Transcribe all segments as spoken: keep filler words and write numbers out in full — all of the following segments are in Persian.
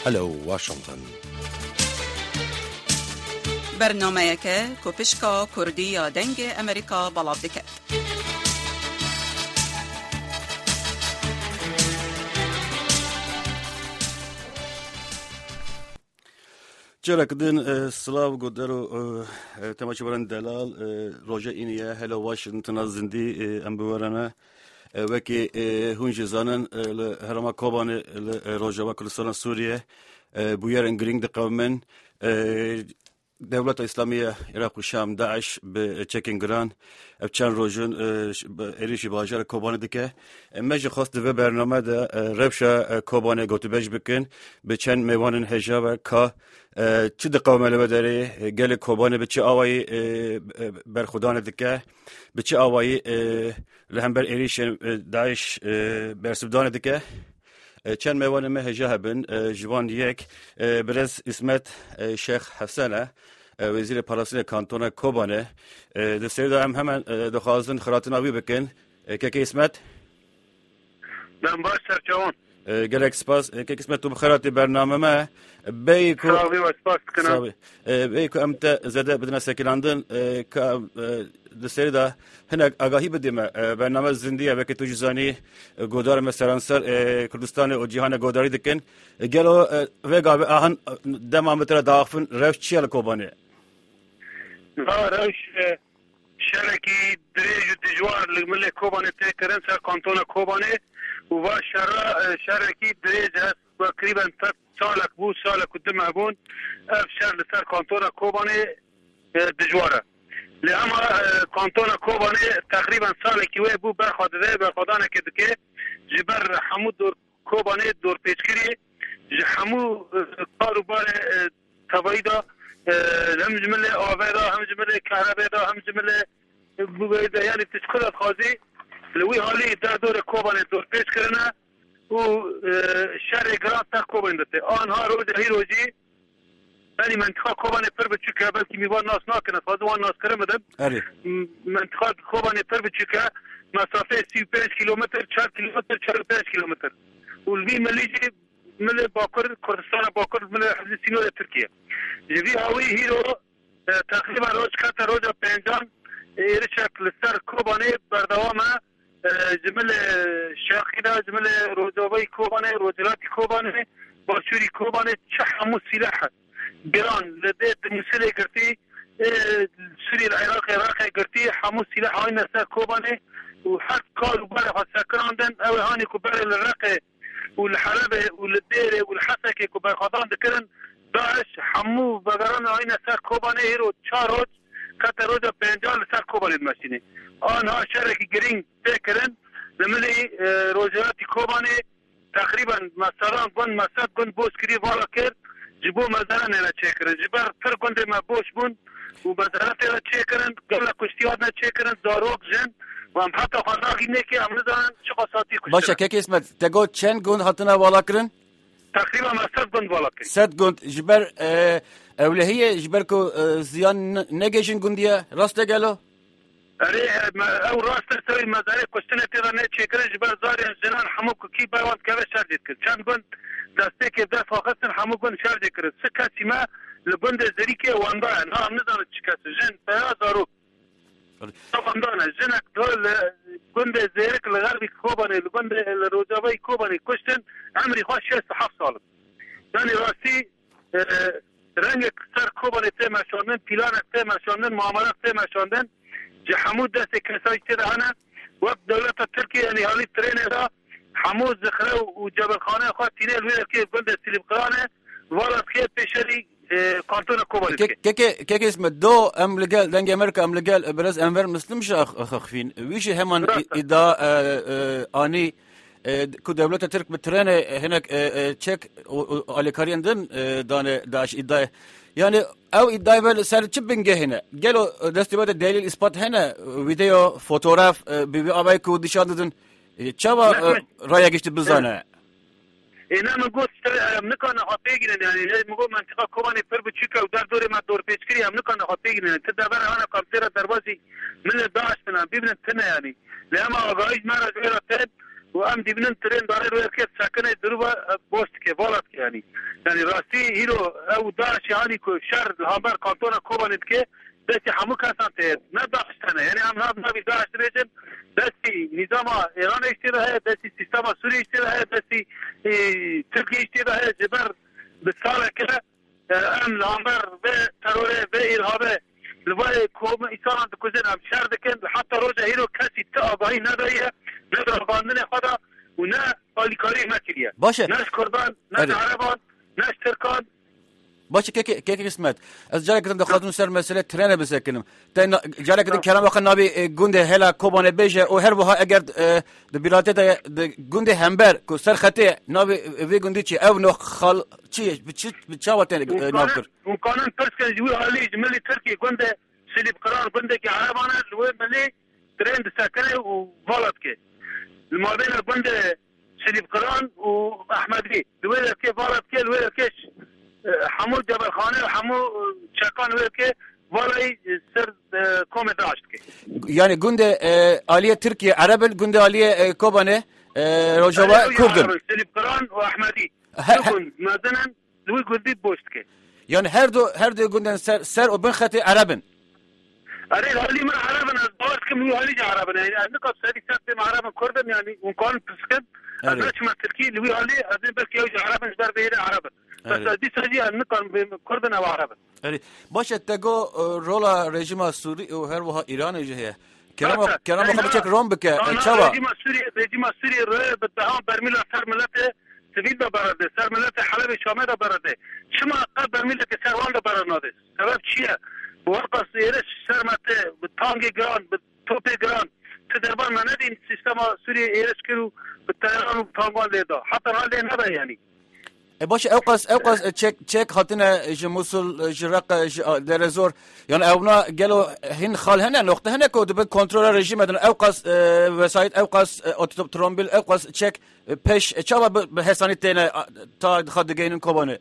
هلو واشنطن. برنامه که کوپشکا کردی یا دنگ امریکا بلاب دکت. جرا کدین سلاو گودرو تماشا برن دلال روجا اینیه هلو واشنطن زندی ام بورانه وکی هونج زانن هرما کوبان روجا و کردستان سوریه بویر انگرینگ دقومن دولت اسلامیه عراق و شام داعش به چکینگران ابچان روزن ایریشی باجر کوبان دکه مجه خواست به برنامه ده ربشا کوبان گوتبج بکن به چند میوان هجا که چه دقومه لبداره گل کوبان به چه آوایی برخودان دکه به چه آوایی لهمبر ایریش داعش برسبدان دکه چند میوان مه هجا هبن جوان یک برز اسمت شیخ حسنه وزیر پارلمان کانتون کوبانه دستور دارم همین دخوازن خراتنا وی بکن که کی اسمت من باش سرچون گلک سپاس که اسمت تو بخیراتی برنامه ما بیکو ساوی و سپاس کنم بیکو امت زده بدنا سکیلاندن که دستور دا هنگ آگاهی بدیم برنامه زندیه وقتی تو جزانی گودار مثلا سر کردستان و جهان گوداری دکن گلو وگا به آهن دم متر داخل روش چیل کوبانه ها روش شرکی دریج و دجوار لگمل کوبانه تکرن سر کانتون کوبانه و شر شرکی دریج هست تقریبا ست سالک بود سالک قدام ابون اف شر لسر کانتون کوبانه دجواره لأما کانتون کوبانه تقریبا سال کیوه بو برخواده برخوادانه که دکه جبر همو دور کوبانه دور پیچکری همو کاروبار تبایی دا هم جمله آوه دا هم جمله کهربه دا هم جمله بویده یعنی تشکلات خوازی لوی حالی در دور کوبانه دور پیچ کرنه و شهر گران تا کوبانه دته آنها روز هی روزی یعنی منطقه کوبانه پر بچوکه بلکه میوان ناس ناکنه فازو وان ناس کرم بدم منطقه کوبانه پر بچوکه مسافه سی و پنج کیلومتر چهار کیلومتر چهار و پنج کیلومتر والبی ملیجی مل باکر کردستان باکر مل حزب سینو ترکیه جوی هاوی هیرو تقریبا روز کتا روز پنجان ایرشک لسر کوبانه بردوامه جمل شاقیده جمل روزاوی کوبانه روزلاتی کوبانه باشوری کوبانه چه همو سلاحه گران لده دنیسیله گرتی سوری العراق عراق گرتی همو سلاح های نسر کوبانه و حد کار و بره خود سکراندن او هانی که بره لرقه و الحربه و لدیره و الحسکه که برخوادان دکرن داعش همو بگران های نسر کوبانه هیرو چار روز کتا روز پنجان لسر کوبانه دمشینه آنها شرکی گرینگ بکرن لملی روزیاتی کوبانه تقریبا مثلا گن مسد گن بوسکری والا کرد جبو مزارا نه چیکرن جبر پر گنده ما بوش بون و مزارا نه چیکرن گلا کشتیات نه چیکرن داروک جن و هم حتی خاناقی نه که امروز دارن چه قصاتی کشتن باشه که اسمت تگو چند گند هاتنا والا کرن تقریبا ما صد گند والا کرن صد گند جبر اولهیه جبر کو زیان نگیشن گندیه راست گلو اره او راست سوی مزارع کشتنه تیرا نه چیکرن جبر زاری جنان همو کی باوند که شرجت کرد چند گند دسته که دست واقعا همو گند شرجت کرد سه کسی ما لگند زریکه واندا نه هم نداره چی کسی جن پیاز دارو طبعا دانه جنک دول گند زیرک لغربی کوبانه لگند روزاوی کوبانه کشتن عمری خواه شست هفت سال یعنی راستی رنگ سر کوبانه تی مشاندن پیلان تی مشاندن معاملات تی مشاندن جه حمود دست کسای تی دهانه وقت دولت ترکیه یعنی حالی ترینه دا حمود زخره و جبل خانه خواه تینه الویل که گند سلیب قرانه والد خیلی پیشری کانتون کوبانه که که که اسم دو ام لقال دنگ امریکا ام لقال برز انور مسلم ش اخخفين ويش همان اذا اني كو دولة ترك بترين هناك تشيك الكاريندن دان داش اذا يعني او اذا بل سر تشبنجه هنا قالوا دستي دليل اثبات هنا فيديو فوتوغراف بي ابي كو دشادن تشابا رايك بزانه اینا میگوست نکنه خاطیگیرن یعنی میگو منطقه کوبانی پر بچیکه و در دوری ما دور پیچکری هم نکنه خاطیگیرن تدبر هانا کامتیرا دروازی من داشتن ببینن تنه یعنی لما آگاهیش مرا جویرا تد و ام دیبنن ترین داره روی که سکنه دروبه بوست که بالات که یعنی یعنی راستی هیرو او داعش یعنی که شهر هامبر کانتون کوبانید که دستی همو کسان تید نه داشتنه یعنی هم هم نبی داعش بیشن دستی نظام ایران اشتیده ہے دستی سیستم سوری اشتیده ہے دستی ترکی اشتیده ہے جبر بساله که ام هامبر به تروره به ارهابه لوای کوم ایسان دکوزن هم شهر دکن حتی روزه هیرو کسی تا آگاهی نداریه نداره باندن خدا و نه آلیکاری مکریه باشه نش کردان نش عربان نش ترکان باشه که که که قسمت از جایی که دخوادم سر مسئله ترن بسکنم تا جایی که کلام آخر نبی گنده هلا کوبانه بیشه او هر وها اگر د بیلاته د گنده همبر کو سر خطه نبی وی گندی چی او نو خال چی بچ بچاوت نابر اون قانون پرس که جوی حالی جملی ترکی گنده سلیب قرار گنده که عربانه لوی ملی ترند سکنه و والد که المابين البند سليب قران واحمدي الويل كيف والد كي الويل كيش حمود جبل خانه وحمو شكان الويل كي والي سر كوم داشت كي يعني جند آلية تركيا عرب جند آلية كوبانه روجوا كردن سليب قران واحمدي كردن مثلا الويل جديد بوشت كي يعني هر دو هر دو جندن سر سر وبن خطي عربن أريد هالي ما عربنا الضوء كم هو هالي عربنا يعني النقط هذه سبت مع عربنا كردن يعني وكان بسكت أدرك ما تركي اللي هو هالي أدري بس يوجد عربنا جدار بيره عربنا بس هذه سجى النقط كردن أو عربنا. أري باش تجو رولا رژیم سوری و هر وها ایران جهه كلام كلام خب بچك روم بك تشوا رژیم سوری رژیم سوری رو بدهم برمیل سر ملت سوید برده سر ملت حلب شام برده شما قبل برمیل که سروان برناده سبب چیه؟ وقت سيرش سرمته بالتانجي جران بالتوبي جران تدربان ما ندين سيستم سوري إيرش كيلو بالطيران وبالتانجوان ليدا حتى هالي هذا يعني باش اوقس اوقس تشيك تشيك خاطنا جموسل جرق درزور يعني اونا قالوا هن خال هنا نقطه هنا كود بالكنترول رژیم مدن اوقس وسایت اوقس اوتوترومبیل اوقس تشيك پیش چاوا به حسانی تینا تا خد گینن کوبانه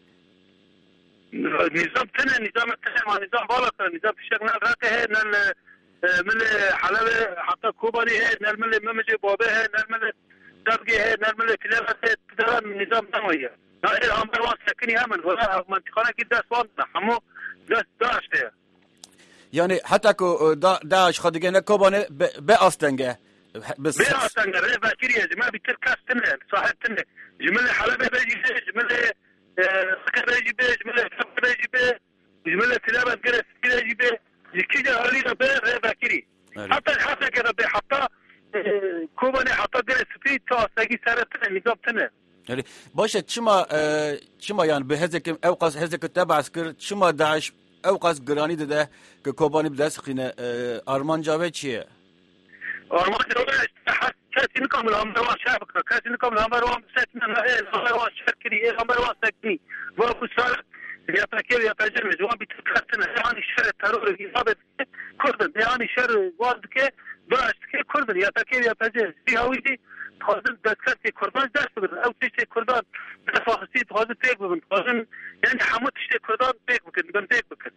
نظام تنه نظام تنه ما نظام بالغ نظام تشغل راته هي نل من حلبة حتى كوباني هي نل من ممجي بابه هي نل من دبقي هي نل من كلابة تدران نظام نوية هاي هم بروان سكني همن ولا منطقنا كده صوتنا حمو داس داش ده يعني حتى كو داش خديجنا كوباني بأستنجة بس بأستنجة رأي باكري يا جماعة بتركاز تنه صاحب تنه جمل حلبة بيجي جمل سكر يجي به جملة سكر يجي به جملة تلابة جرس كذا يجي به كذا هالي به باكري حتى حتى كذا به حتى كوباني حتى جرس في تا ساقي سارتنا نظام تنا يعني باشه چما چما يعني بهذاك اوقاس هذاك تبع عسكر چما داعش اوقاس جراني ده كوباني بداس خينا ارمان جاوي چيه ارمان جاوي كاسي نكم الامروان شابك كاسي نكم الامروان ساكنه الامروان شركري الامروان ساكني وابو سال يا تاكل يا تاجر جوان بتكتنا يعني شر الترور في ضابط كردن يعني شر وادك باش كردن يا تاكل يا تاجر في هويتي خازن دكتي كردان داش بقدر او تشتي كردان تفاصيل خازن تيك بقدر خازن يعني حموت تشتي كردان تيك بقدر بن تيك بقدر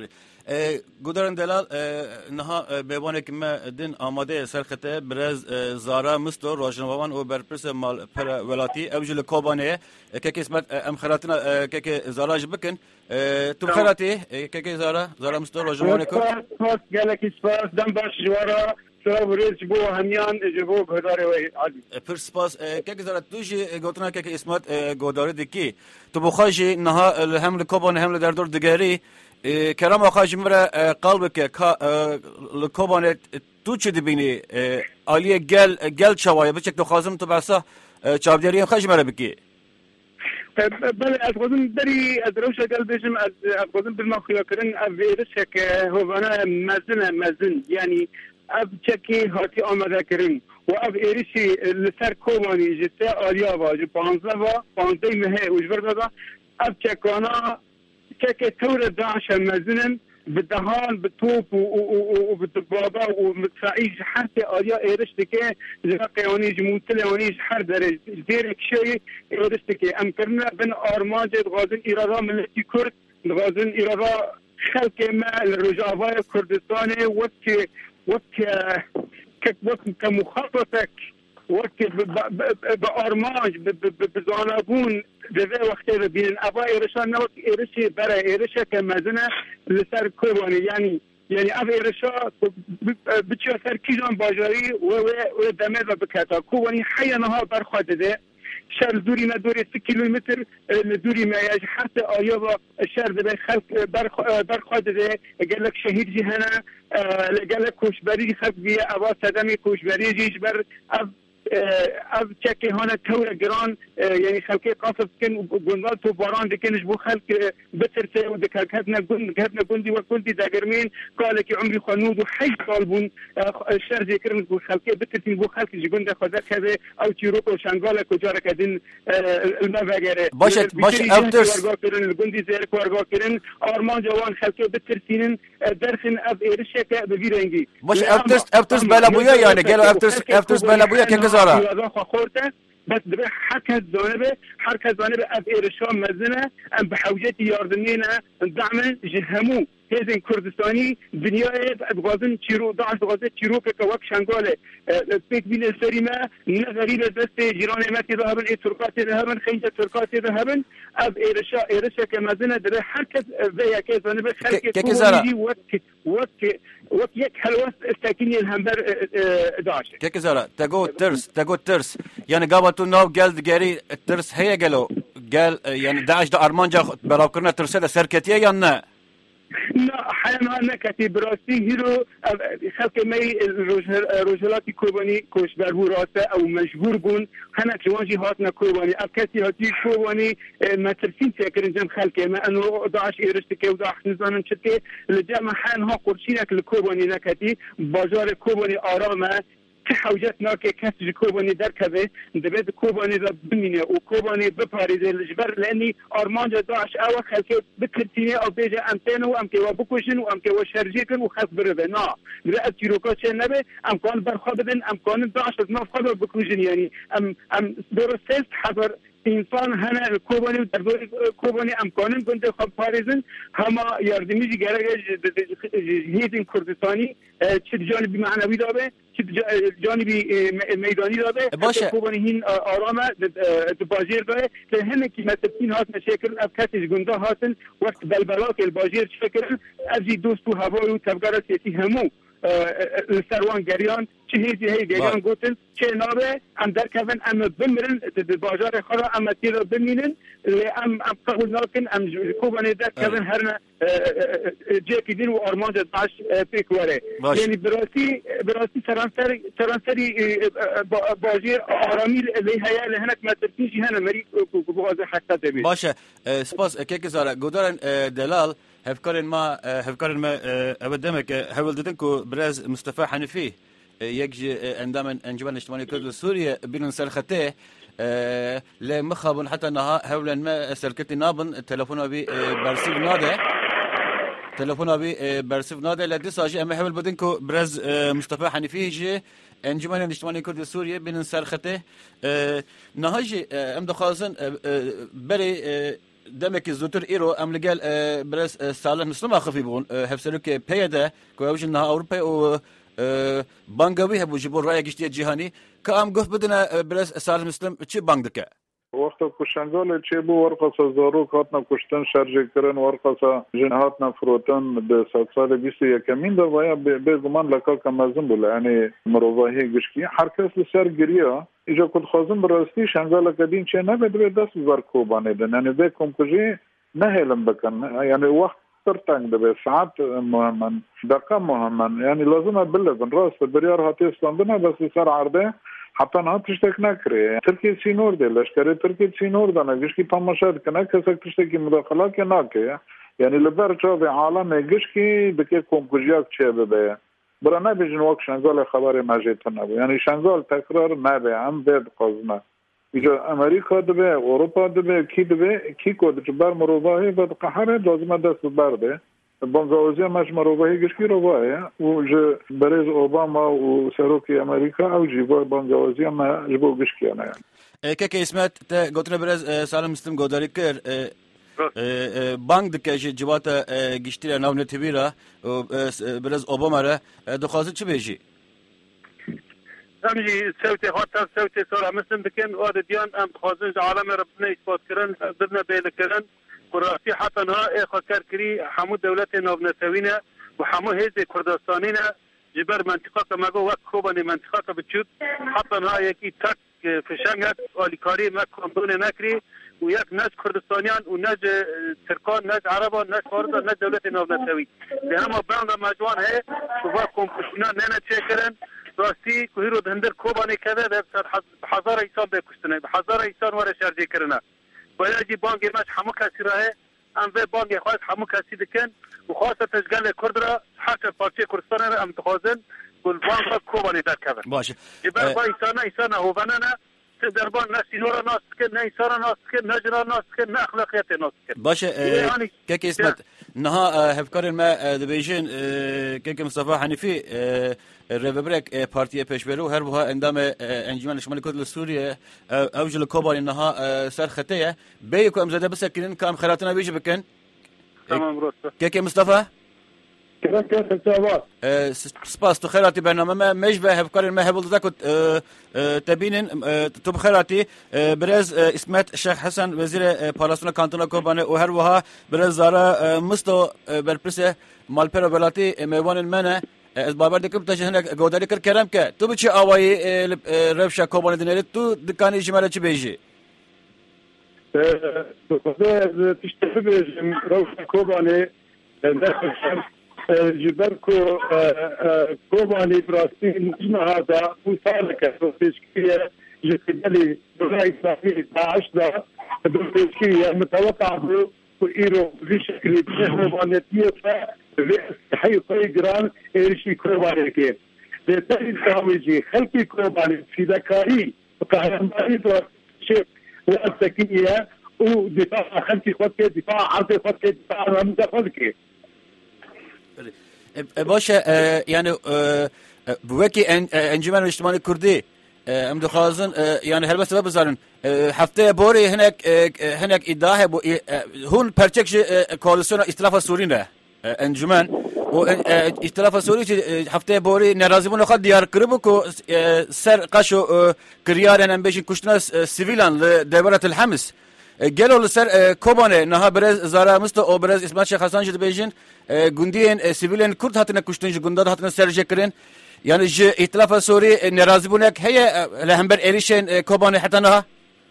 گودرن دلال نها بیوانه که ما دین آماده سرخته برز زارا مستو روشنوان و برپرس مال پر ولاتی اوجل کوبانه که که اسمت ام خراتنا که که زارا جبکن تو خراتی که که زارا زارا مستو روشنوان کو پاس گلکی سپاس دم باش جوارا سرابریز جبو همیان جبو گوداره و عادی پر سپاس که که زارا توجی گوتنا که که اسمت گوداره دکی تو بخواجی نها هم کوبانه هم در دور دگری كلام أخاج مرة قلبك كا لكوبانة توجد بيني عليه جل جل شواية بتشك تخازم تبعسه شابديرين خاج مرة بكي. بله أتقدم دري أدروش قلبيشم أتقدم بالمخيا كرن أفيرشك هو أنا مزن مزن يعني أبتشكي هاتي آمده كرن وأب إيرشي لسر كوباني جت عليا واجب بانزا بانزا مه وجبر هذا أبتشكانا كك تور داعش مزنن بالدهان بالطوب وبالدبابة ومتفاعيش حتى آليا إيرشتكي زقياني جموتلياني حر درج ديرك شيء إيرشتكي أمكرنا بن أرماج غازن إيرادا ملتي كرد غازن إيرادا خلق ما الرجاوة كردستاني وك وك وك كمخططك وقت به آرمانج به زانابون دوی وقتی ببینن اوا ایرشان نوک ایرشی برای ایرشه که مزنه لسر کوبانی یعنی یعنی اف ایرشا بچه سر کیجان باجاری و و دمه و بکتا کوبانی حیانها برخواده ده شهر دوری ما دوری سی کیلومتر دوری ما یاج حتی آیا با شهر ده خلق برخواده ده گلک شهید جهنه گلک کوشبری خلق بیه اوا صدمی کوشبری جیش بر اف از چکی هانه تور گران یعنی خلقی قاصد کن گندال تو باران دکنش بو خلق بترسه و دکر کهدنا گند کهدنا گندی و گندی داگرمین قال که عمری خانود و حی سال بون شهر ذکرن بو خلقی بترسین بو خلق جی گنده خوزه کده او تیروک و شنگال کجاره کدین المفاگره باشد باشد افترس کرن گندی زیرک ورگا کرن آرمان جوان خلقی بترسینن درخن از ایرشه که بگیرنگی باش افترس افترس بلا بویا یعنی گلو افترس افترس بلا بویا که گزاره بس دبي حركة زانبه حركة زانبه أب إيرشام مزنة أم بحوجة ياردنينا دعم جهمو هذين كردستاني دنيا بغازن تيرو داعش بغازن تيرو كوك شنغاله بيت بين السريمة غريبة بس جيران ما تذهبن إيه تركات تذهبن خيجة تركات تذهبن أب إيرشا إيرشا كمزنة دبي حركة زي كذا زانبه خلك كوجي وك وك وك يك حلوة استكيني الهمبر داعش كيك زارا تقول ترس تقول ترس يعني قابلتوا ناو قال دقاري الترس هي قالوا قال يعني داعش دا أرمانجا براوكرنا ترسالة سركتية يعني لا حيانا أنا كتيب راسي هيرو خلق ماي روجلاتي كوباني كوش برهو راسه أو مجبور بون هنا جوانجي هاتنا كوباني أبكتي هاتي كوباني ما ترسين تأكرن جم خلقه ما أنه داعش إيرشتكي وداعش نزانن شتكي لجامع حيانها قرشينك لكوباني نكتي بازار كوباني آرامه حوجتنا که کسی کوبانی در کبه دبید کوبانی را بمینه و کوبانی بپاریده لجبر لانی آرمانجا داعش او خلقه بکرتینه او بیجه امتنه و امکه و بکشن و امکه و شرجی کن و خلق برده نا برای تیروکا چه نبه امکان برخوا بدن امکان داعش از نفخوا بکشن یعنی ام ام درستست حضر انسان هنر کوبانی و در کوبانی امکانن گنده خواب پاریزن هما یاردمیجی گرگه هیدین کردستانی چه جانبی معنوی داره چه جانبی میدانی داره باشه کوبانی هین آرامه بازیر داره که همه که متفقین هات نشکرن از کسی گنده هاتن وقت بلبلا که البازیر شکرن از دوست و هوای و تبگار سیاسی همو سروان گریان چه هیچی هی گریان گوتن چه نابه ام در کفن ام بمرن بازار خورا ام تیر بمینن ام ام قبول ناکن ام کوبانی در کفن هرنا جیکی دین و آرمان داعش پیک وره یعنی براسی براسی سرانسری سرانسری بازی آرامی لیهیا لهنک مترکیجی هنه مری بغاز حتی دبی باشه سپاس که کزاره گودارن دلال هفكرن ما هفكرن ما أبدمك هول دتنكو براز مصطفى حنفي يجي عندما أنجمن الاجتماعي كرد سوريا بين سرختيه لمخابن حتى نها هولا ما سركتي نابن تلفونه بي برسيف ناده تلفونه بي برسيف ناده لدي ساجي أما هول بدنكو براز مصطفى حنفي يجي انجمن الاجتماعي كرد سوريا بين سرختيه نهاجي ام دخازن بري دمك زوتر إيرو أم لقال برس سالة مسلمة خفي بون هفسرك بيدا كويوش إنها أوروبا و بانجوي هبو جبور رأي جشتية جهاني كأم قف بدنا برس سالة مسلم چه بانج دكا وقت كشنجال چه بو ورقصة زارو كاتنا كشتن شرج كرن ورقصة جنهاتنا فروتن بسات سال بيسي يكمين ده ويا بيزمان لكا كمازن بولا يعني مروضاهي قشكي حركس لسر قريا إجا كنت خازن براستی شنگال کدین چه نبود به دست بر کوبانه دن یعنی به کمکجی نهلم بکن یعنی وقت ترتنگ ده ساعت مهمن دقیقه مهمن یعنی لازم بلدن راست بریار هاتی استاندنه بس سر عرضه حتی نه تشتک نکره ترکیه سینور ده لشکره ترکیه سینور دانه گشکی پامشاد کنه کسک تشتکی مداخله که نکه یعنی لبر چاوی عالم گشکی بکی کمکجیات چه بده برا نبیجن وقت شنگال خبر مجید نبود یعنی شنگال تکرار نبه هم بید قازمه ایجا امریکا دبه اروپا دبه کی دبه کی کود جبر مروباهی بد قهره لازمه دست برده بانگوازی مش مروباهی گشکی روباهی و ج برز اوباما و سروکی امریکا او جیبا بانگوازی ما جبو گشکی نه که که اسمت تا گوتن برز سالم مستم گوداری کر بانک دکه جوات گشتیره ناو نتیبیره برز اوباما را دخواسته چی بیجی؟ امجي سوتي خاطر سوتي صار مثل بكن واديان ام خازن عالم ربنا اثبات كرن بدنا بيلكرن كراسي حتى نها خاطر كري حمود دولتنا نوبنتوينا وحمو هيزي كردستانينا جبر منطقه كما جو كوباني منطقه بتشوت حتى نها يكي تك في شنغت والكاري ما كوندون نكري وياك ناس كردستانيان وناس تركان ناس عربان ناس فارضه ناس دولتنا نوبنتوي لهم بعض مجوان هي وفا كومبوشنا نانا تشكرن راستی کوهیرو دندر کوبانی کده در هزار ایسان بکشتنه هزار ایسان وارد شرجی کرنه باید جی بانگی ماش همو کسی راه ام و بانگی خواهد همو کسی دکن و خواست تشغل کرد را حق پارچه کردستان را امتخازن کل بانگ کوبانی در کده باشه جبر با ایسان ایسان هوونه نه دربان نه سینورا ناس کن نه ایسان ناس کن نه جنار ناس کن نه اخلاقیت ناس کن باشه که اسمت نها هفکار ما دبیجن که مصطفی حنیفی ريبريك بارتي بيشبلو هربها اندام انجمن الشمالي كردل سوريا اوجل كوبا انها سر خطيه بيكو امزاده بس كن كام خيراتنا بيجي بكن تمام روسا كيك مصطفى كيف كيف التوابات سباس تو خيراتي برنامج مجبه هفكار ما هبل ذاك تبين تو خيراتي برز اسمت الشيخ حسن وزير بارلسنا كانتونا كوبانه وهربها برز زارا مستو برپرسه مالپرو بلاتي ميوان المنه از بابر دکم تاش هنگ گوداری کر کرم که تو بچه آوایی رفشا کوبانی دنیری تو دکانی جمله چی بیشی؟ تو خدا تشتفی بیشم رفشا کوبانی نخشم جبر کو کوبانی براستی نجمع هذا وصار كتوسكية جدلي برأي صحيح داعش دا توسكية متوقع بو وإيرو بشكل كوبانيتية حي طيقران إيرشي كوباني كيف لتالي التعويجي خلقي كوباني في ذكاري وكهرماني دور شيء والسكية ودفاع خلقي خلقي دفاع عرضي خلقي دفاع رمضة خلقي باشا يعني بوكي انجمن الاجتماعي الكردي ام دخازن يعني هل بس بزارن هفته بوري هناك هناك ادعاء هون برچك كواليسيون ائتلاف سورينا انجمن و ائتلاف سوري هفته بوري نرازمون خد ديار كربكو سر قشو كريارن ام بيشن كشتناس سيفيلان لدوله الحمص قالوا لسر كوبانه نها برز زارا مستو او برز اسمات شيخ حسن جد بيجن گوندین سیویلین کرد هاتن کشتنج گوندار هاتن سرجه کرن يعني ج ائتلاف سوري نرازبونك هي لهمبر إريشين كوباني حتى نها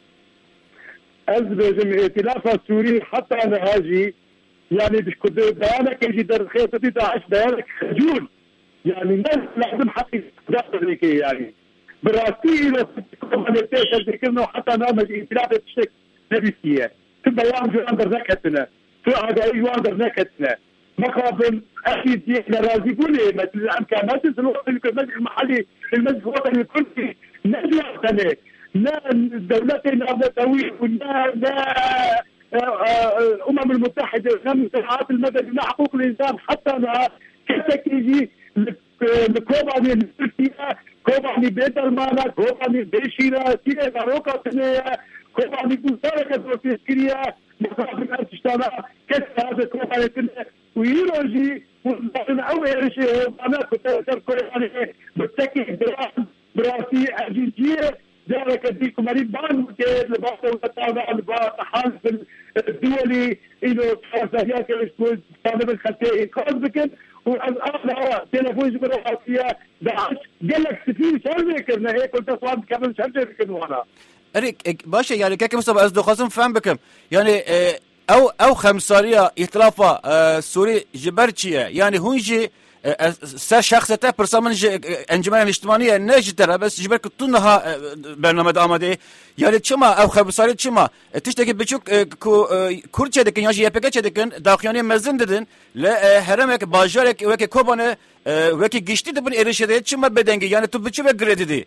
أزبج ائتلاف سوري حتى نهاجي يعني بشكل بيانك يجي در خيطتي داعش بيانك خجول يعني الناس لازم حقي داخل يعني براسي لو كوباني تيشل ذكرنا حتى نامج ائتلاف تشتك نبيسية تبا يام جو اندر نكتنا تو هذا ايوان در نكتنا مقابل اكيد احنا راضيين مثل الامكانات الوقت المجلس المحلي المجلس الوطني الكردي نجوى سنه لا دولتنا النمساويه ولا لا الامم المتحده لا المجتمعات المدنيه لا حقوق الانسان حتى كتكيجي الكوباني التركيه كوباني بيت المانا كوباني بيشيرا سيرا ماروكا سنه كوباني بوساركا دوسيسكريا مقابل ارتشتانا كيف هذا كوباني ويروجي من اول شيء انا كنت اذكر يعني بتكي براسي ارجنتينيه ذلك ديكم مريض بان كيف لبعض وتابع الحال الدولي انه فازيات الاسبوع طالب الخلفيه كوز بكن والاخر تلفوز براسيه داعش قال لك ستين سنه كنا هيك كنت صواب قبل شهر كنا وانا اريك باشا يعني كيف مصطفى از خاصم فهم بكم يعني اه او او خمسارية ائتلافا اه سوري جبرتشيه يعني هونجي اه سر شخصته برسامن انجمن الاجتماعيه نجتره بس جبر كتونها برنامه آماده يعني چما او خمسارية چما تشتكي بچوك كو كورچه دكن ياجي يپگه دكن داخياني مزن ددن لا هرمك باجارك وك كوبانه وك گشتي دبن ارشده چما بدنگي يعني تو بچو بگردي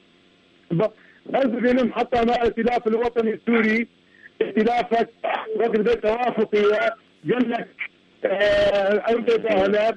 بس بينهم حتى مع ائتلاف الوطني السوري ائتلافك وقت بيت توافقية قال لك أوجد هنا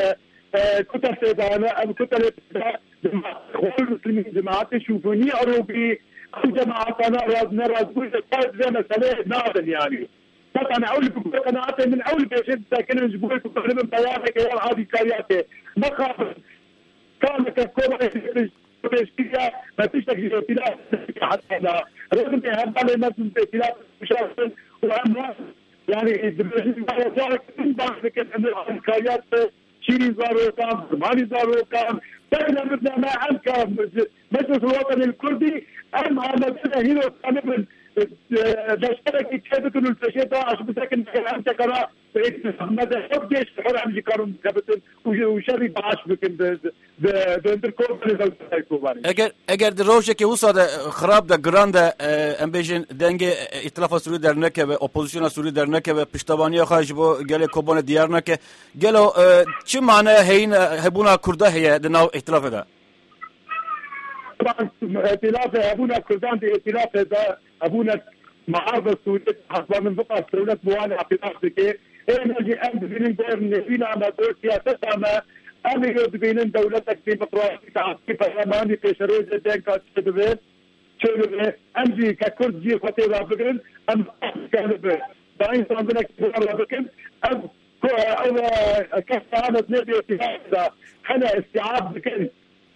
كتل سيدانا أو كتل إخوان المسلمين جماعات الشوفونية عروبي أو جماعتنا رازنا رازقوي قائد زي مسألة نادن يعني طبعا أول بكل قناعاتي من أول بيشد ساكنين جبوي بكل من بيانك يا هذه كارياتي ما خافت كان كالكوبا بسيطة ما تشتكي اختلاف حتى لا رغم هذا ما في اختلاف مشاكل وأمر يعني ما يصير بعض الحكايات شيري زارو كان مالي زارو كان فإحنا بدنا ما عندك مجلس الوطني الكردي أهم هذا هنا كان داشترك يتحدث إنه الفشيطة عشان بتركن أنت كنا ماذا حب جيش حر عم يكرم كابتن وشري بعاش بكن ب ب بندركم بالكوباري. اگر اگر دروشه که وصل خراب ده گراند امبیشن دنگ ائتلاف سوری در نکه و اپوزیسیون سوری در نکه و پشتوانی خواهش با گله کوبان دیار نکه گلو چه معنی هین هبونا کرده هی دناو ائتلاف ده؟ طبعا ائتلاف هبونا كردان دي ائتلاف ده هبونا معارضة سورية حسب من بقى الدولة موانع في نفسك إيه نجي أمد بين دور نبينا على دور سياستها ما أنا يود بين دولتك في مطروح تعطي برلماني في شروط الدين كاتشتبه شو أمجي ككرد جي خطي رابقين أم كهرباء داين صندنا كبير رابقين أم أو كهرباء نبي اتفاق حنا استيعاب بكين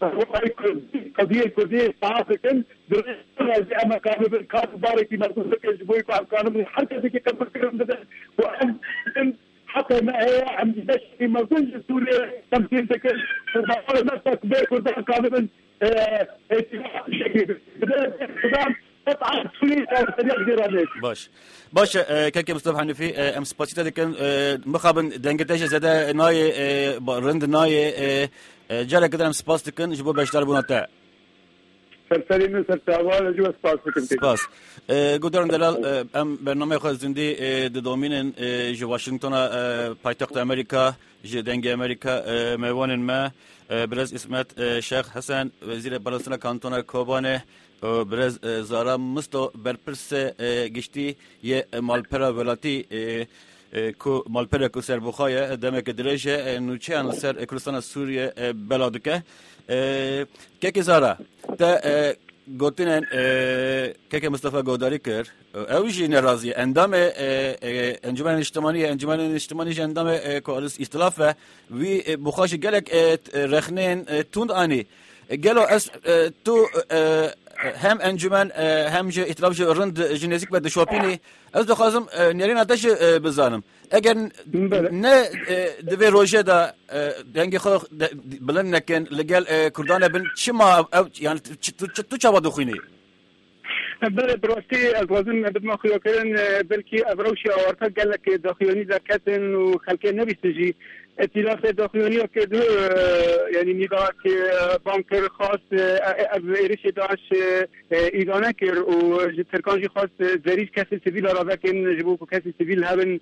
قضية الكردية استعافتن درجة أما كانوا بالكاتب باركي مركز لك جبوي كانوا من حركة ذيك كبر كلام ده وأن حتى ما هي عم يدشي مركز سوريا تمثيل ذيك وبقول نفسك بيك وده كانوا من اتفاق شكل ده قطعة سوريا تريد باش باش كاكي مصطفى حنفي ام سباسيتا دكن مخابن دنگتاش زده ناي رند ناي جارة كده ام سباس دكن جبو باشدار بوناتا سرسرين سرساوال جوا سباس دكن سباس قدرن دلال ام برنامه خواهد زندي ددومين جو واشنطن پایتخت امریکا جو دنگ امریکا میوانن ما برز اسمت شیخ حسن وزیر بلوچستان کانتون کوبانه برز زارا مستو برپرس گشتی یه مالپرا ولاتی کو مالپرا کو سر بخایه دمک درجه نوچه ان سر کردستان سوریه بلادکه که که زارا تا گوتنن که که مصطفی گوداری کر اوجی نرازی اندام انجمن اجتماعی انجمن اجتماعی اندام کالس اختلاف وی بخاش گلک رخنین توند آنی گلو اس تو هم انجمن هم جو ائتلاف جو رند جنزیک و دشوپینی از دخوازم نرین آتش بزنم اگر نه دوی روژه دا دنگی خود بلند نکن لگل کردان بن چی ما یعنی تو چه وادو خوینی؟ بله براستی از وزن بدم خیال کردن بلکه ابروشی آورتا گله که داخلی زکاتن و خلک نبیستجی ائتلاف داخلی که دو یعنی نیدا که بانکر خاص از ایرش داعش ایرانه کرد و ترکانجی خاص زریج کسی سیویل را بکن جبو که کسی سیویل هبن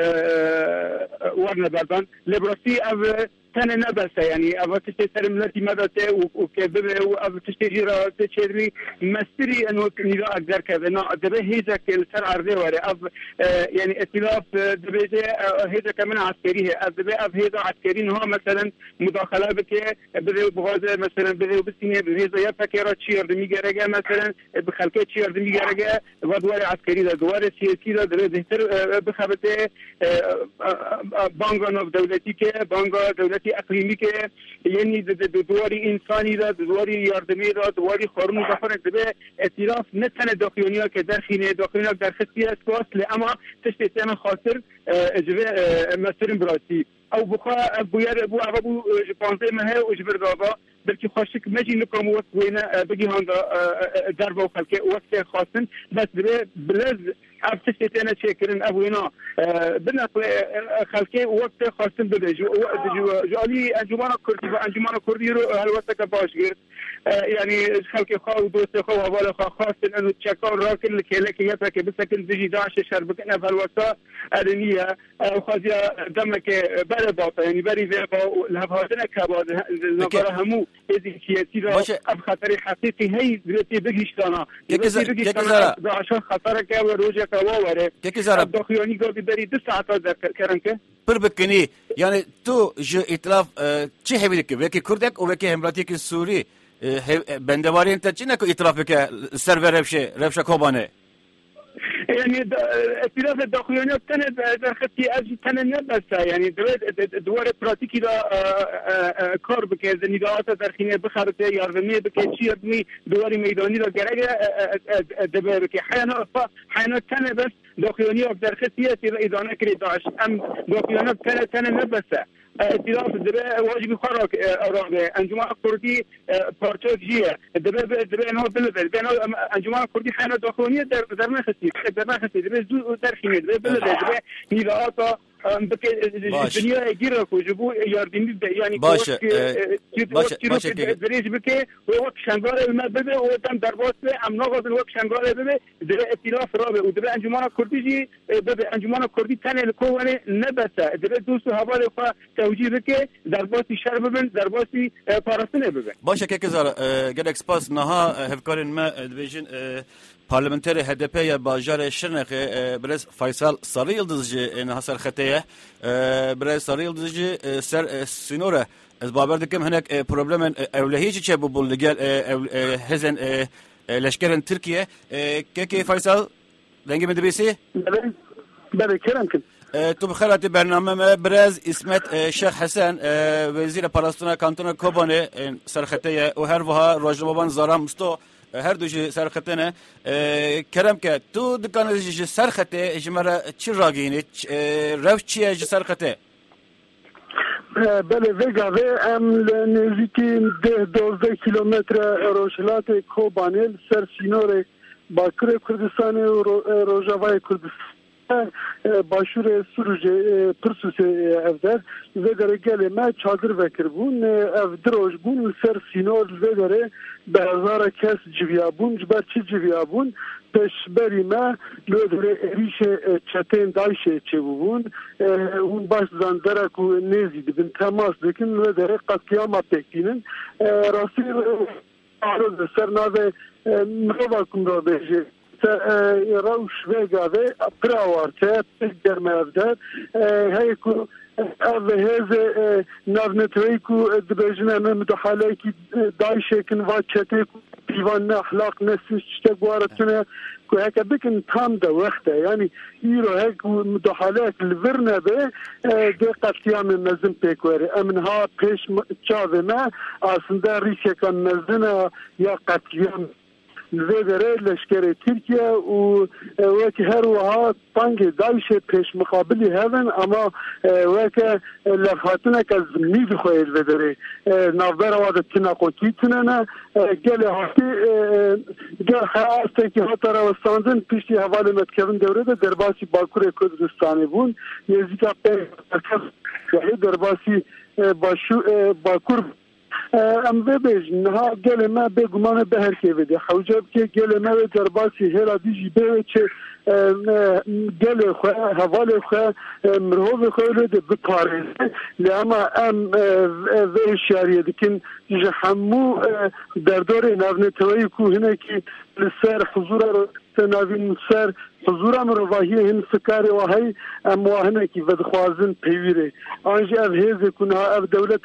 ورنه بردن لبراستی او تنه نبسته یعنی او تشتی سر ملتی مدته و که ببه و او تشتی جیرا تشیری مستری انو نیدا اگذر کرده نا دبه هیزه که سر عرضه واره او یعنی ائتلاف دبه هیزه که من عسکریه از دبه او هیزه عسکری نها مثلا مداخله بکه بده بغازه مثلا بده بسینه به هیزه یا فکرات چی یردمی گرگه مثلا بخلقه چی یردمی گرگه و دوار عسکری دا دوار سیاسی دا دبه بهتر بخبته بانگان دولتی که بانگا دولتی اقلیمی که یعنی دواری انسانی دا دواری یاردمی دا دواری خارون دفن دبه ائتلاف نه تن داخلیا که در خینه داخلیا در خصی است اصل اما تشتی تن خاطر جوه مثلا براتی او بخا بویر ابو ابو پانزه ماه و جبر دابا بلکه خاشک مجی نکام وقت وینه بگی هنگا درب و خلکه وقت خاصن بس بله بلز اب تشتینا شکرن ابو اینا بالنسبه خلکه وقت خاصن بده جو جو علی انجمن کردی و انجمن کردی رو هلوسته که باش گرد يعني خلق خاو دوست خاو حواله خا خاصن انه تشكر راكن لك يا فك بسكن زيجي داعش شربك انا بالوسط ادنيه وخازيا دمك بلا باط يعني بري ذا لهباتنا كباد نظر همو هذه سياسيه اب خطر حقيقي هي بلتي بغيشتانا بغيشتانا عشان خطرك وروجك ووره الدخيوني قاعد بري دو ساعات كرنك بربكني يعني تو جو ائتلاف چه هبيك وكي كردك وكي همراتيك السوري بندواري انت چنه کو ائتلاف که سرور رفشه رفشه کوبانه يعني اختلاف الدخيانات تنه در خطي اجي تنه نبسه يعني دوار براتيكي دا كار بك نداءات درخينه بخرته ياردمي بك شي يردمي دوار ميداني دا گرگه دبه بك حيانا حيانا تنه بس دخياني در خطي ادانه كري داش ام دخيانات تنه تنه نبسه ائتلاف دبه واجبي خراك اراغه انجمن كردي بارچه جيه دبه دبه انه بلبل بين انجمن كردي حنا دخونيه در در مخسي در مخسي دبه دو در خيمه دبه بلبل دبه نداءات الدنيا يجيرك وجبوا ياردين يعني باش باش باش دريج بك وقت شنغال ما بده وتم دربات ام ناقض الوقت شنغال بده دبه ائتلاف رابع ودبه انجمن كردي جي دبه انجمن كردي تن الكون نبته دبه دوست حواله توجيه بك دربات شر ببن دربات پاراستنه ببن باشه که کزار گلک سپاس نها هفکارن ما دیویژن پارلمانتری هدپ یا باجار شرنخ برز فیصل ساری یلدزجی نها سرخطه برز ساری یلدزجی سر سینوره از بابر دکم هناك پروبلم اولهیچ چه ببول لگل هزن لشکرن ترکیه که که فیصل دنگی من دبیسی بله کرم کن تو بخیرات برنامه برز اسمت شیخ حسن وزیر پاراستونا کانتون کوبانه سرخطه و هر وها راجلبان زارم مستو هر دوجی سرخطه کرم که تو دکان جی سرخطه جمره چی راگینی روش چیه جی سرخطه بله وگاوه ام نزدیکی ده دوازده کیلومتر روشلات کوبانه سر سینور باکر کردستان و روجاوای کردستان باشور سروجه پرسوس افدر وگره گله ما چادر وکر بون افدروش بون سر سینور وگره به هزار کس جویابون جبر چی جویابون پیش بری ما لودره ریش چتین دایشه چه بون اون باش زندره کو نزید بین تماس دکن لودره قطعیاما پکینن راستی عرض سر ناوه مروه کن را بهجه روش وگاوه پراوارته گرمه افدر هیکو او هز نافنتوی کو دبجنه من مدحاله کی دایشه کن و چته دیوان اخلاق نسیش چته گوارتونه کو هک بکن تام ده وقته یعنی ایرو هک مدحاله الورنه به دقت قیام مزن پیکوری امنها پیش چاوه ما aslında ریشه مزنه یا قتلیان ویدره لشکر ترکیه و وکی هر وها تانگ دایش پیش مقابلی هستن اما وکی لفاتونه که زمینی بخواهید ویدره نافدار وادت تناقوتی تنانه گل هاتی گل خیاسته که هاتا روستاندن پیشتی حوالی متکرن دوره ده درباسی باکور کردستانی بون یزیکا پیش درباسی باکور ام ببیج نه گل ما به گمان به هر کی بده حوجب که گل ما درباسی هر دیجی به چه گل خو حواله خو مرهو خو له د پاریس لما ام و شهریه دکن جحمو در دور ناونتوی کو هنه کی سر حضور تناوین سر حضور مروحی هن فکر وهی ام وهنه کی بدخوازن پیوره انج اف هز کنها اف دولت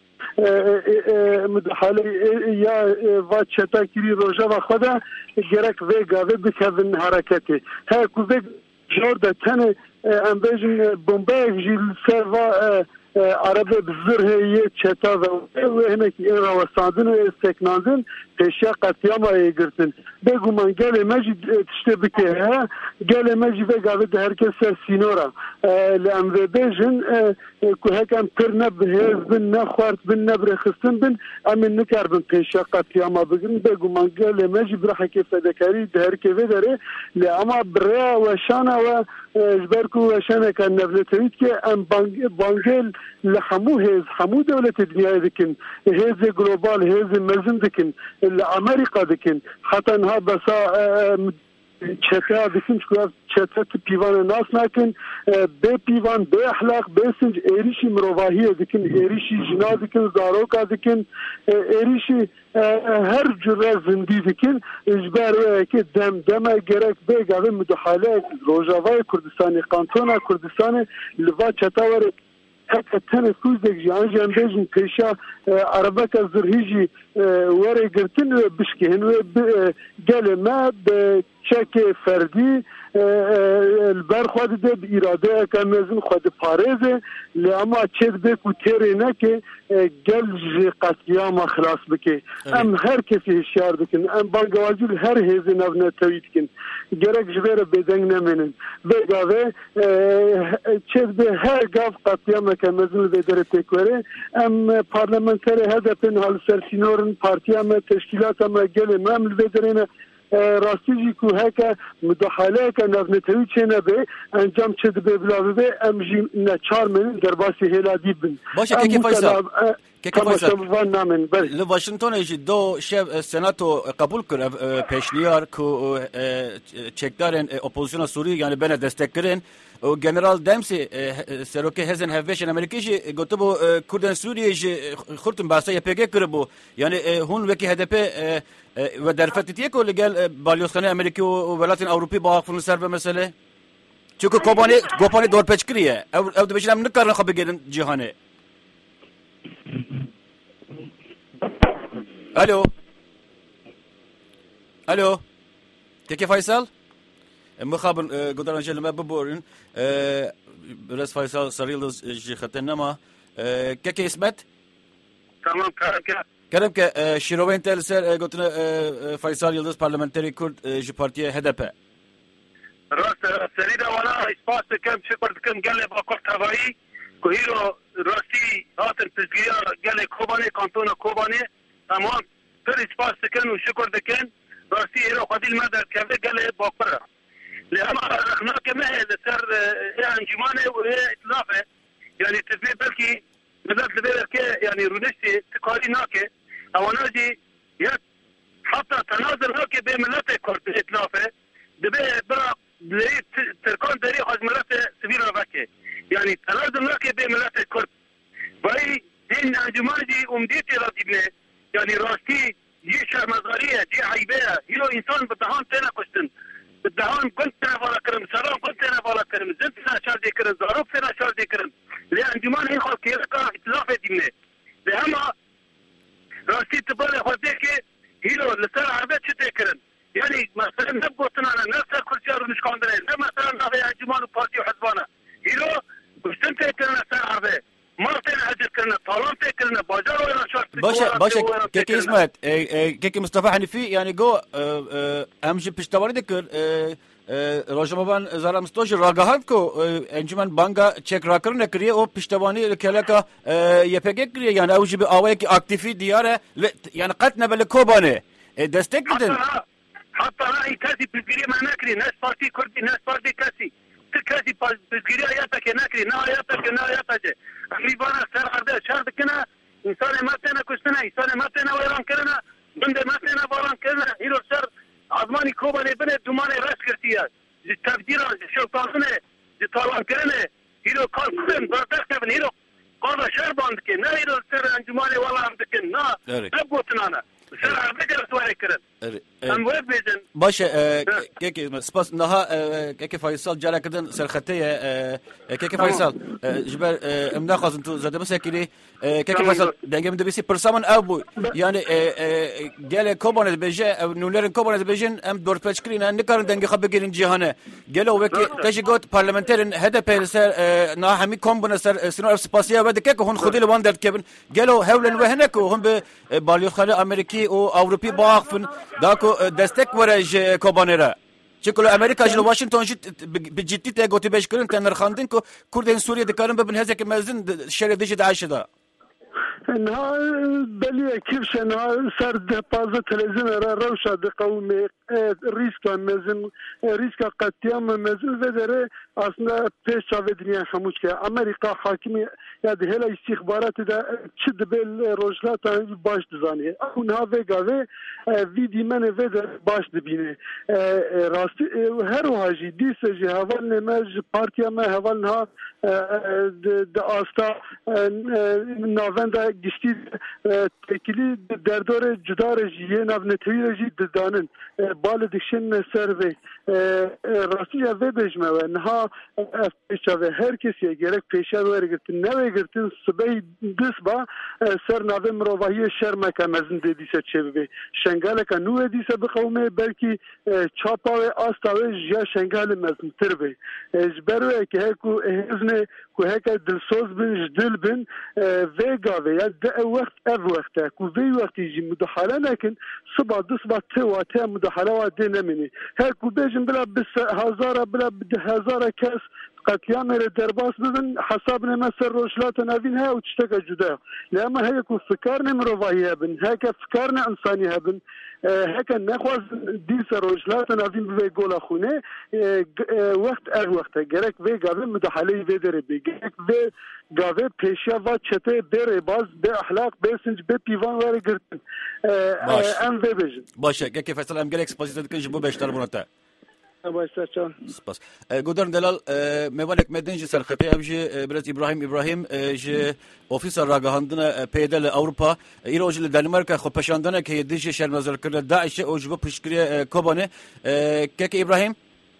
مدحاله یا و چتا کری روزا و خدا گرک وگا و بکن حرکتی ها کو وگ جورد تن ام بجن بمبای جیل سروا عربه بزره یه چتا و هنه کی را وسادن و استکنادن پیشا قطیام ای گرتن بگو من گله مجد تشته بکه ها گله مجد وگا و هر کس سینورا لام بجن کو هکم پر نب هز بن نخوارت بن نبر خستن بن امن نکر بن پیشا قطیام بگن بگو من گله مجد برح کی فدکاری هر کی ودره لاما برا و شانا و جبرکو و شانا کان نبلتویت که ام بانگل لحمو هز حمو دولت دنیا دکن هز گلوبال هز مزن دکن امریکا دکن حتی انها بسا چتا دکن شکوه چتا پیوان ناس نکن به پیوان به اخلاق به سنج ایریشی مروواهی دکن ایریشی جنا دکن زاروکا دکن ایریشی هر جره زندی دکن اجبار که دم دم گرک به گاوه مدحاله روجاوای کردستانی قانتونا کردستانی لوا چتا ورک حتى تنا كوزك جان جان بيجن كيشا عربك الزرهيجي وري قرتن بشكي هنو قال ما بشكل فردي البر خود ده اراده که مزن خود پارزه لما چه به کوتری نه که گل قتلیام خلاص بکه ام هر کسی هشیار بکن ام بانگوازی هر هزی نو نتوید کن گرک جبر بدنگ نمینن بگاوه چه به هر گاف قتلیام که مزن به در تکوره ام پارلمانتر هدفن حال سرسینورن پارتیام تشکیلات ام گل ممل بدرینه راستیجی که هک مداخله که نفنتوی چه نبه انجام چه به بلاوه به امجی نچار من در باسی هلادی بن باشه که فیصل که فیصل نامن بله لواشنگتن ایش دو شب سناتو قبول کرد پیشنهاد که چکدارن اپوزیسیون سوری یعنی بنا دستک کردن و جنرال دمسی سروک هزن هفویشن امریکیش گفته بو کردن سوریه خورتن باسه پیگه کربو یعنی هون وکی هدف و در فتیه که لگل بالیوسخانه امریکی و ولایت اروپی با خون سر به مسئله چون کوپانی کوپانی دور پچکریه او او دبیشم نکارن خب بگیرن جهانه الو الو كيف فيصل مخابن قدرنا نجي لما ببورن بس فيصل صريل جي ختنا ما كيف اسمت تمام كاركا كرم شيروين تلسر قلتنا فيصل يلدز برلمانتري كرد جي بارتي هدف راس سريدا ولا اسباس كم شكر كم قال بقول تبعي كهيرو راسي هاتن تسجيل قال كوباني كانتون كوباني تمام كل اسباس كان وشكر دكان راسي هيرو قديل مدى كذا قال بقرة لأن احنا كمان سر انجمانه وهي اطلافه يعني تثبيت بلكي مدات لبيرك يعني رونشتي تقاري ناكي او ناجي حتى تنازل ناكي بملاتي كورت اطلافه دبي برا لقيت تركون تاريخ از ملاتي سبيل رفاكي يعني تنازل ناكي بملاتي كورت باي دين انجمانجي امديتي راضي يعني راستي جيشة مزارية جي عيبية يلو انسان بدهان تينا كشتن بدهان كنت انا فالا كرم سلام كنت انا فالا كرم زنت انا شار دي كرم زاروب انا شار دي كرم لانجمان هي خلق يلقى اتلافة ديمني لهما راستي تبالي خوديكي يلو لسال عربية شتي كرم يعني مثلا نبقوا تنانا نفسها كل شهر ونشكون دنين لما مثلا هذا انجمان وبارتي وحزبانا يلو وشتنتي كرنا سال عربية مرتين هجر كرنا طالون تكرنا بازار ولا شرط باشا باشا كيك اسمت كيك مصطفى حنفي يعني جو امجي پشتواری دکر روشمبان زارا مستوش راگاهات کو انجمن بانگا چک راکر نکریه او پشتوانی کلکا یپگه کریه يعني اوجي باوي کی اکتیفی دیاره يعني قتنا بالكوبانه دستك بدن حتى راي كاسي بيجري ما نكري ناس بارتي كردي ناس بارتي كاسي كاسي بيجري اياتك نكري نا اياتك نا اياتك امي بانا سر عرضه شرط كنا انسان ما تنا كشتنا انسان ما تنا ويران كرنا بند ما تنا باران كرنا هيرو سر عظماني كوباني بنت دماني راس كرتيات التفجير شو طالنا طالان كرنا هيرو قال كلن برتك بن هيرو قال شربان كنا هيرو سر انجماني ولا عندك نا ابوتنا سر عرضه سواري كرن باشه كيكي سباس نها كيكي فيصل جالا كدن سرختيه كيكي فيصل جبر امناخذ انتو زاد مسكري كيكي فيصل دنگه من دبيسي برسامن ابو يعني قال كوبون بيجا نولرن كوبون بيجن ام دور بچكرينا نكارن دنگه خبگين جهانه قالوا وكي تجي قوت بارلمانترين هدف سر نا همي كومبون سر سنور سباسيا ود كيك هون خدي لوان درت كبن قالوا هولن وهنك هم باليوخانه امريكي او اوروبي باخفن داكو دستك ورج كوبانيرا چكلو امريكا جلو واشنطن جت بجدي تاغوتي باش كرن تنرخاندن كو كردن سوريا دكارن ببن هذاك مازن شري دجد عاشدا انها بلي كيفش انها سرد بازه تلفزيون روشا دقوم ريسك مازن ريسك قتيام مازن ودره اصلا پیش چاودنیا خموش که امریکا حاکمی یاد هلا استخبارات دا چد بل روجلات باش دزانه اونها وگاوه ویدی من ود باش دبینه راست هر واجی دیس جه اول نماز پارتیا ما اول ها د استا نووندا گشتی تکلی در دور جدار جیه نو نتوی جی دانن بال دشن سروی راستی جوه بجمه و انها پیشاوه هر کسی گرک پیشاوه ورگرتن نوه گرتن سبای دست با سر نوه مروایی شرمکه مزن دیسه چه ببه شنگاله که نوه دیسه بقومه بلکی چاپاوه آستاوه جیا شنگال مزن تر بی جبروه که هکو هزنه که هکا دلسوز بن جدل بن ویگاوه یا ده وقت او وقته که وی وقتی جی مدحاله نکن صبح دو صبح ته و ته مدحاله و ده نمینی هکو بیجن بلا بس هزاره بلا ده هزاره کس قتلام را درباس ببن حساب نمسر روشلات نوین ها و تشتكى جدا لما هيك فكرنا مروفاهي هبن هيك فكرنا انساني هبن هيك نخواز ديس روشلات نوین بوی گولا خونه وقت ار وقت گرک وی گاوه مدحالی وی داره بی گرک وی گاوه پیشیا و چته بره باز به اخلاق به سنج به پیوان واره گرتن ام وی بجن باشه که فیصل ام گلک سپاسیت کنج بو بیشتر بونتا باشه چون سپاس گودرن دلال میوانک مدن جی سرخطه ام جی برز ابراهیم ابراهیم جی اوفیس راگهاندن پیدل اروپا ایرو جل دانمارک خو پشاندنه که دیجی شرمزار کرده داعش او جبو پشکری کوبانه که ابراهیم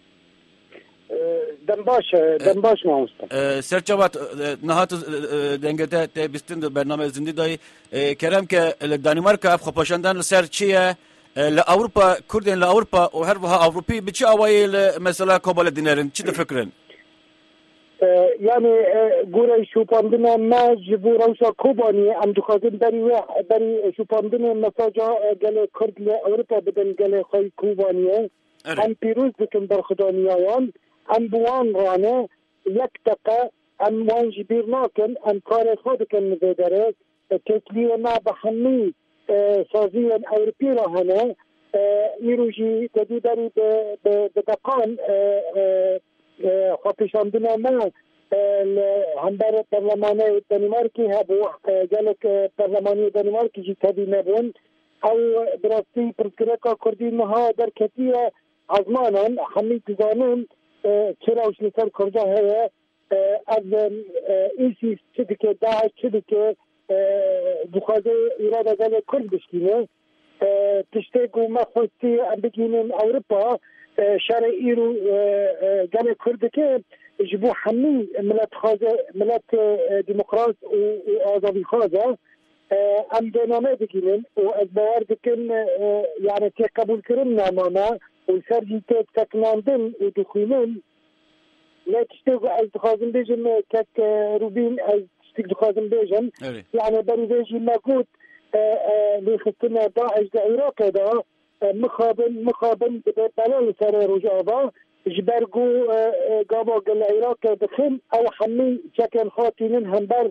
دم باش دم باش ماست سرچوات نهات دنگته ته بیستند برنامه زندی دای کرم که دانمارک خو پشاندن سر چیه لأوروبا كردين لأوروبا وهربها أوروبي بتشي أوايل مثلا كوبا دينارن تشي تفكرن يعني قولي شو باندنا ما جبوا روسا كوباني عم دخادين بري بري شو باندنا مساجا قال كرد لأوروبا بدن قال خاي كوبانية عم بيروز بكن برخدانيان عم بوان رانه يكتقى عم وان جبير ناكن عم كاري خودكن مزيدره تسليه ما بحمي سازيا أوروبي هنا يروجي تديبري بدقان خاطشاندنا ما همبر برلماني الدنماركي هبو قالك برلماني الدنماركي جي تبي نبون أو براستي برسكريكا كردين نها در كثيرة عزمانا حمي تزانون چراوش نسر كرده هيا از إيسيس چدك داعش چدك بخاطر إرادة قال كرد بشكله تشتكوا ما خوستي عم بيجين أوروبا شارع إيرو قال كرد كه جبوا حمي ملات خازة ملات ديمقراط وآزادي خازة عم دينامي بيجين وأزبوار بكن يعني تقبل كرمنا ماما وسرجي تكناندن ودخولن لا تشتكوا از خازن بيجن كك روبين از دخازم بيجن يعني بري بيجي موجود اللي خصنا داعش العراق هذا مخابن مخابن بلال سر رجابا جبرجو جابا العراق دخل او حمي شكل خاطين همبر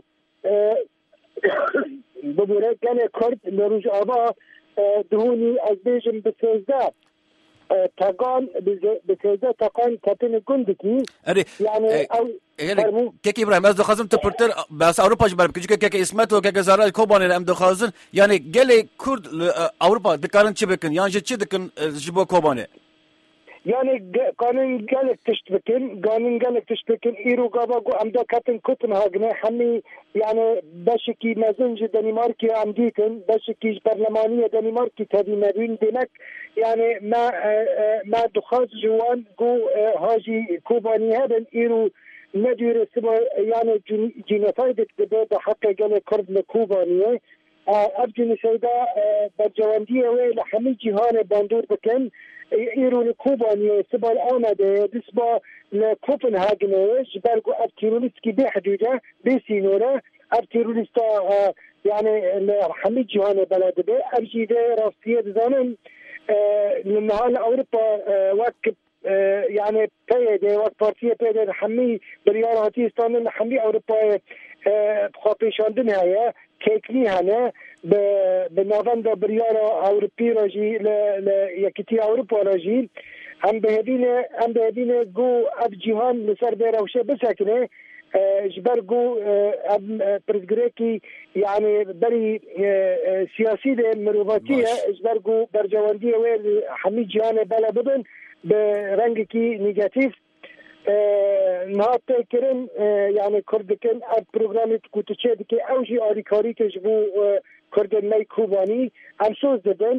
ببورك كان كرد لرجابا دهوني از بيجن بسيزده تاقان بسيزده تاقان كابين جندكي يعني او كيك إبراهيم از دخازم تپرتر بس أوروبا جبر بكجي كيك اسمت و كيك زارال كوباني ام دخازن يعني جلي كرد أوروبا دكارن چه بكن يعني چه دكن جبو كوباني يعني قانون قالك تشتبكن قانون قالك تشتبكن إيرو قاباقو عمدا كاتن كتن هاقنا حمي يعني باشكي مازنج دنماركي عمديكن باشكي برلمانية دنماركي تهدي مدين دينك يعني ما ما دخاز جوان قو هاجي كوباني هذا إيرو ندير سبا يعني جيناتايدك دبابة حتى قال كرد لكوبانية أبجن سيدا برجواندية ويلا حمي جهان باندور بكن إيرو لكوبانية سبا الآمدة بسبا لكوبنهاجن جبالكو أبتيروليسكي بحدودة بسينورة أبتيروليستا يعني حمي جهان بلد بي أبجي ده راستية زمن لنهار أوروبا واكب يعني بيده وقت بارتيه بيده حمي بريار هاتيستان حمي أوروبا خاطيشاندن هيا كيكلي هنا بنافندا بريار أوروبي راجي ل يكتي أوروبا راجي هم بهدينا هم بهدينا جو أب جهان لسر بيروشة بسكنه جبرجو أب برزجريكي يعني بري سياسي مروفاتية جبرجو برجواندية وين حمي جهان بلا بدن برنگکی نگاتیف نهات کرن يعني كردكن البرنامج كوتشيد كي اوجي اريكاري كجبو كردن ماي كوباني ام سوز ددن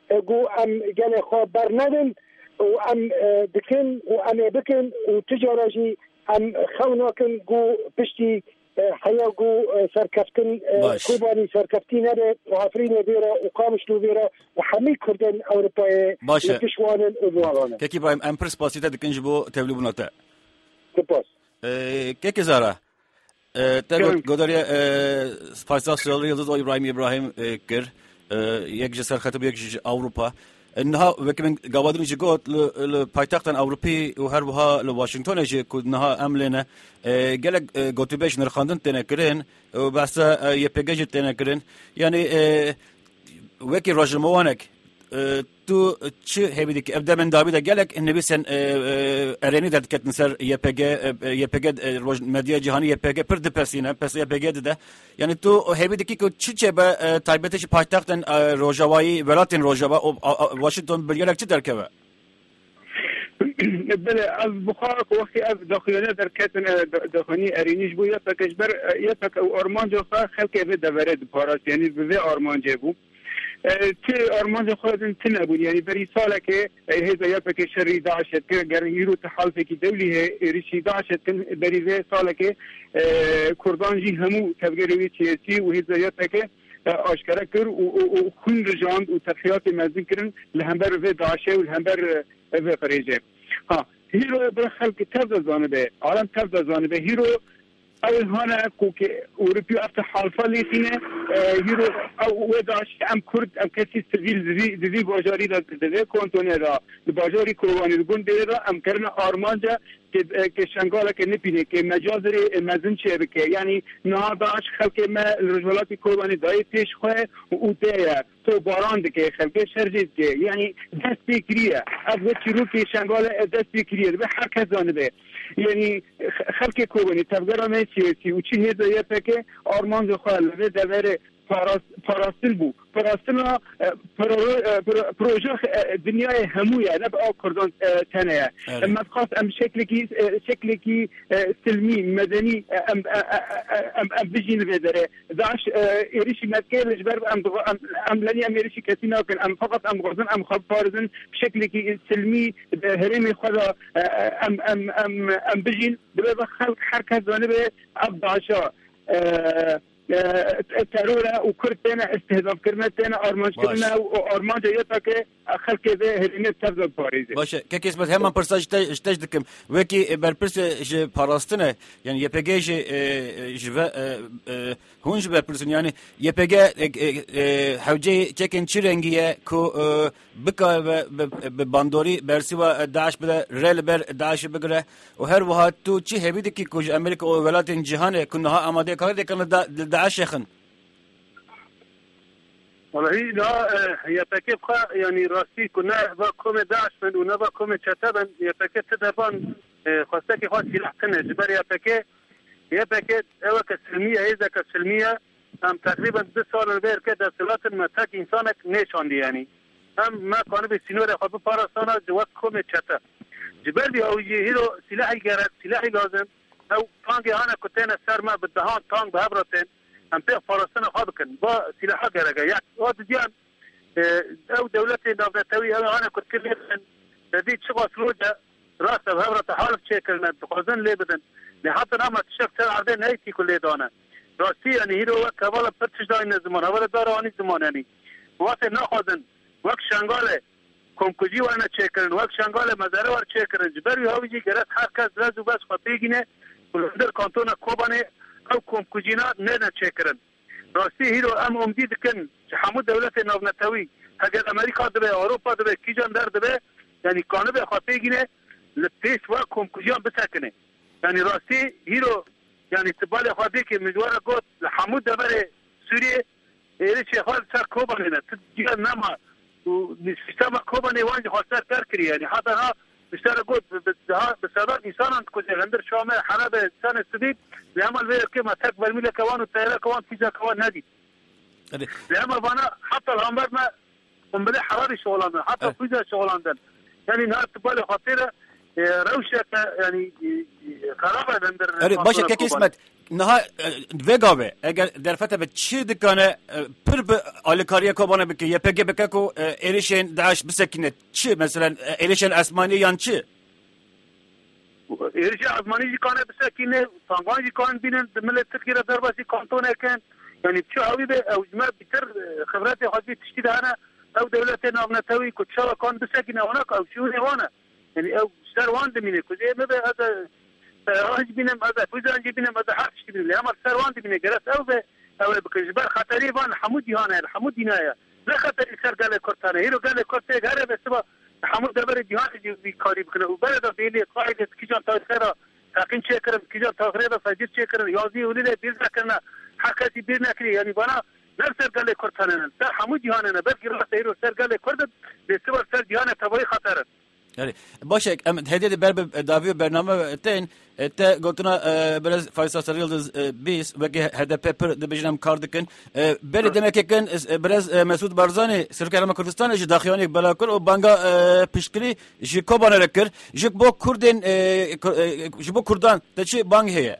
جو ام قال خو برندن وام بكن وام بكن وتجارجي ام خوناكن جو بشتي حيا جو سركفتن كوباني سركفتين هذا وعفرين بيرا وقامش بيرا وحمي كردن أوروبا يتشوانن وبوارنا كيكي برايم ام برس باسيتا دكنجبو تبليبوناتا تباس كيكي زارا تقول قدريا فارسا سولري يلدز إبراهيم إبراهيم كر يكجي سرخطب يكجي أوروبا إنها وكمن قابضين جيقوت لبايتاقتان أوروبي وهربها لواشنطن جي كودنها أملنا قالك قوتباش نرخاندن تنكرين وبعثا يبقاج تنكرين يعني وكي راجل موانك تو چه هبیدی که ابدا من دابی دا گلک النبی سن ارینی داد کت نسر یپگ یپگ روز مدیا جهانی یپگ پر دپسینه پس یپگ ده یعنی تو هبیدی که چه چه با تایبتش پایتختن روجاوایی ولاتن روجاوا واشنطن بلگلک چه درکه بله از بخارك وقتی از داخلانه در کتن داخلی ارینیش بو یا پکش بر یا پک آرمان جو خلق به دورد پاراس یعنی به آرمان جبو تی آرمان خودن تنبود یعنی بری ساله که هیچ یا پک شری داشت که گرهیرو تحالف کی دولی ہے ریشی داشت که بری به ساله که کردان جی همو تفگیری سیاسی و هیچ یا پک آشکار کرد و خون رجاند و تفیات مزین کردن لهمبر و داشه و لهمبر و فریجه ها هیرو بر خلق تفضل زانبه عالم تفضل زانبه هیرو اول هانا كوكي أوروبي أفتح حالفة ليتينه هيرو أو وداش أم كرد أم كسي سبيل ذي ذي باجاري دا ذي كونتوني دا باجاري كرواني دقون دا أم كرنا أرمانجا كشنغالا كنبينه كمجازري مزن شبكة يعني نهاداش خلق ما الرجالات كرواني داي تيش خواه وتايا تو باران دكه خلق شرجت يعني دست بكريه أبغى تروح كشنغالا دست بكريه به حركة زانبه يعني خلق كوباني تفجر ما سياسي وشي هذا يبقى أرمان دخل في دور فراس فراستل بو فراستلنا بروجه الدنيا هموية نبقى كردان تنايا أما خاص أم شكلكي شكلكي سلمي مدني أم أم أم بيجين بدره داش إيريش متكلم جبر أم أم لني أم إيريش كتينا كن أم فقط أم غزن أم خب فارزن بشكلكي سلمي هرمي خدا أم أم أم أم بيجين ببقى خلق حركة زانبه أبداشا ترورة وكرتنا استهداف كرنتنا أرمانج كرنا وأرمانج يتاك خلق ذا هرينة تفضل باريزه. باشه كيس بس هم برساج تج دكم وكي بربرس ج باراستنا يعني يبقى ج جوا هونج بربرس يعني يبقى حوجي تكن شرنجية كو بكا بباندوري برسوا داعش بلا ريل بر داعش بقرة وهر وها تو شيء هبيدك كي كوج أمريكا وولايات الجهان كنها أمادة كهذا كنا داعش يخن. والله لا هي تكيف يعني راسي كنا بكم داعش من ونبكم شتابا يتكيف تدبان خاصة خاص سلاح كنا جبر يتكيف يتكيف أو كسلمية إذا كسلمية هم تقريبا دس سال البير كده سلات ما تك إنسانك نيشان دي يعني هم ما كانوا بسنور خبر بارسانا جوات كم شتاب جبر دي أو يهيرو سلاح جرد سلاح لازم أو تانجي أنا كنتنا سر ما بدهان تانج بهبرتين أم بيع فرسنا خابكن با سلاح جرجا يعني وقت ديان أو دولتي نافذتوي أنا كنت كل جديد شغل فلوجة رأس بهبرة حالف شكلنا تقصدن ليه بدن لحتى نعمل شفت عردين هيك كل دانا رأسي يعني هيرو كبلا بترتش داين الزمان هذا داراني زمان يعني وقت نأخذن وقت شنغالة كم كجي وانا شكلن وقت شنغالة مزارع ور شكلن جبري هاوي جي جرات حركة لازم بس خطيجنا ولندر كانتونا كوباني أو كم كجينا ننا شكرن راسي هيرو أم أمديد كن حمود دولة نافنتوي هجر أمريكا دبي أوروبا دبي كيجان در دبي يعني كانوا بخاطيجنا لبيس وكم كجيان بسكنه يعني راسي هيرو يعني تبالي خاطيك مجوارا قط لحمود دبي سوريا إيش يخال سر كوبانينا تجيان نما ونسيستم كوباني وانج خاصة تركري يعني حتى ها بشترى قط بسبب إنسان كذا عندر شامل حرب إنسان السديد لعمل غير كم تكبر ميلا كوان والتيار كوان فيزا كوان هذه لعمل بنا حتى الأمر ما قنبلة حراري شغلان حتى فيزا شغلان يعني نهار تبالي خطيرة روشه يعني خرابه در اری باشه که قسمت نه وگاوه اگر در فتره به چی دکانه پر به آلکاری کوبانه بکی یا پگه بکه کو ایریشن داعش بسکنه چی مثلا ایریشن اسمانی یان چی ایریشن اسمانی جی کانه بسکنه تانگان جی کان بینن ملت تکیره درباسی کانتونه کن يعني بشو هاوي به او جماعة بتر خبراتي حاجبي تشتي دهانا او دولتين نابنتاوي كتشاوة كان بساكنة هناك او شو هوانا يعني او سر وان دمينه كوزي مبه هذا راج بينم هذا فوزان جي بينم هذا حق تشتي بينم لأمر سر وان دمينه جرس او به او بكجبار خطري وان حمود يهانا حمود دينايا لا خطري سر قال كورتانا هيرو قال كورتاي غيره بس با حمود دبر ديهان جي بيكاري بكنا وبلد بيلي قاعدة كيجان تاخيرا تاقين شكرا كيجان تاخيرا فجير شكرا يازي وليله بيزا كنا حكاتي بيرنا كري يعني بنا نفس قال كورتانا سر حمود يهانا بلكي راس هيرو سر قال كورد بسبب سر ديهان تبوي خطر يعني باشه ام هدیه بر داوی برنامه تین تا گفتنا برز فایسا سریلدز بیس وگه هدف پر دبیجنم کاردکن بری دمک کن برز مسعود بارزانی سرکرم کردستان اج داخیانی بلاکر و بانگا پیشکری جی کوبانه رکر جی بو کردن جی بو کردان تچی بانگ هیه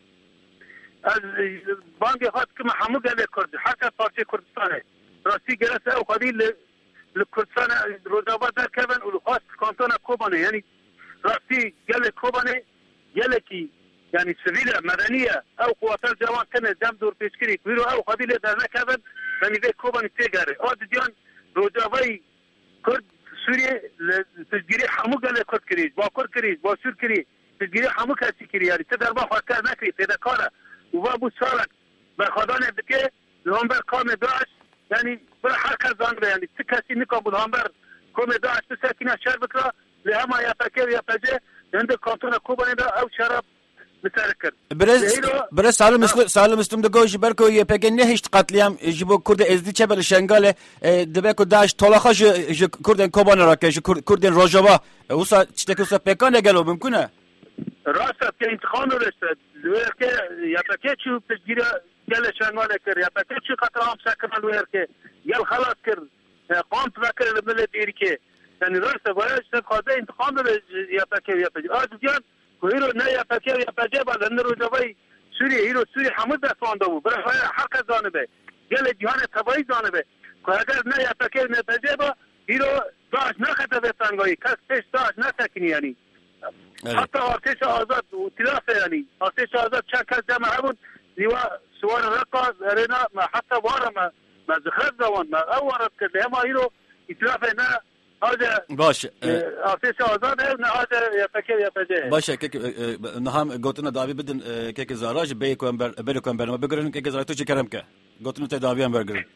از بانگ هات که محمود قال کرد حتی پارچه کردستانه راستی گرسه او قدیل لكردستان روزابا در كبن ولخاص كانتونا كوباني يعني راسي قال كوباني قالكي يعني سبيله مدنيه او قوات الجوان كان جنب دور بيشكري بيرو او قبيله در كبن يعني ذي كوباني تيجاري او ديان روزاباي كرد سوريا تسجيري حمو قال كرد كريج با كرد كريج با سور كري تسجيري حمو كاسي كري يعني تدر با فكر نكري تدا كارا وبابو سالك بخدانه بكي لهمبر كام داش يعني برا حركة زانبه يعني تكاسي نكا بالهامبر كومي داعش تساكينا شهر بكرا لهما يفكر يفجه عند كانتونا كوباني دا او شراب مساركر برز برز سالو مسلم سالو مسلم دگو جبركو يپگه نه هیچ قتلیام جبو کرد ازدی چبل شنگاله دبکو داعش طلاخا ج کردن کوبانه راکه ج کردن روجاوا وسا چتکوسا پکانه گلو ممکنه راسا که انتخاب رسد لورکه يپگه چو تجگیره قال شنگاله کر يپگه چو قطرام ساكن لورکه يال خلاص كر قامت بكر الملة إيريكي يعني رأسه ولا شد خاطئ انتقام له يبكي يبكي آج جان كهيرو نا يبكي يبكي بعد أن رجوي سوري هيرو سوري حمد بسوان دو برا حركة زانبه قال جهان تبعي زانبه كهذا نا يبكي يبكي با هيرو داعش نخته بتانغاي كاس تيش داعش نسكني يعني حتى آتش آزاد وتلافه يعني آتش آزاد شكل جماعة بود لواء سوار رقاص أرينا ما حتى وارا ما ما زخرت زوان ما أورد كده ما هيرو إتلافنا هذا باش آتش آزاد نه هذا يفكر يفجه باش كيك نهم قلتنا دعوي بدن كيك زاراج بيكون بر بيكون بر ما بقولن كيك زاراج تو كرمك قلتنا تدعوي برجر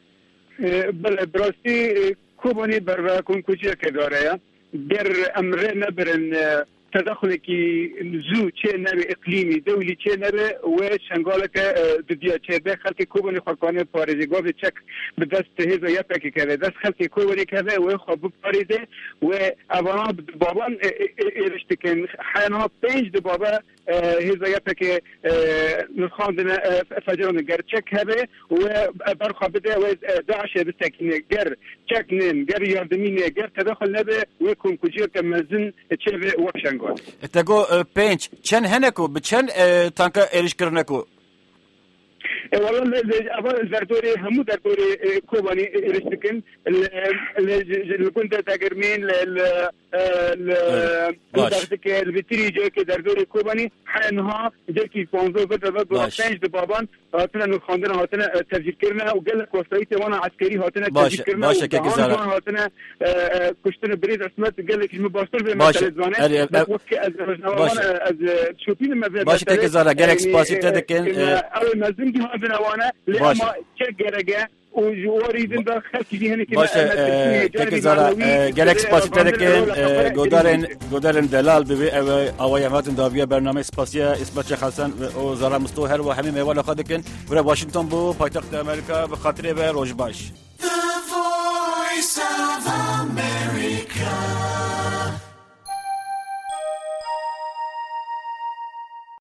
بل براسي كوباني بر كون كوجي كداريا در أمر نبرن تدخل کی زو چه نبی اقلیمی دولی چه نبی و شنگال که دنیا چه به خلق کوبانی خاکانه پارزگاه به چک به دست هیزا یا پکی کرده دست خلق کوبانی کرده و خواب پاریده و اولا بابان ارشته کن حینا پنج دو بابا هیزا یا پکی نخواندن فجران گر چک هبه و برخواب بده و داعش بستکنه گر چک نین گر یاردمینه گر تدخل نبی و کن کجیر که مزن چه به وشنگ تگو پنج چند هنکو به چند تانکا ایرش کرنکو والله اول دردوري همو دردوري كوباني رشتكن اللي كنت تاجرمين ل ل دردك البتري جاك دردوري كوباني حنها جاكي بونزو بدر بدر تنج دبابان هاتنا نخاندنا هاتنا تسجيل كرنا وقال لك وصيتي وانا عسكري هاتنا تسجيل كرنا باشه كيك زارا هاتنا كشتنا بريد اسمت قال لك مباشر في مثل زانه وكي از وانا از شوفين ما باشه كيك زارا جالك سباسي تدكن اول ما زنجي بنوانا لما تشجرجه وجواريدن در خلقی هنی که باشه که زارا گلک سپاسیته دکن گودارن گودارن دلال بی اوایاماتن داویه برنامه سپاسیه اسمت خلصن و زارا مستو هر و همه میوال خود دکن برای واشنگتن بو پایتخت امریکا به خاطر به روز باش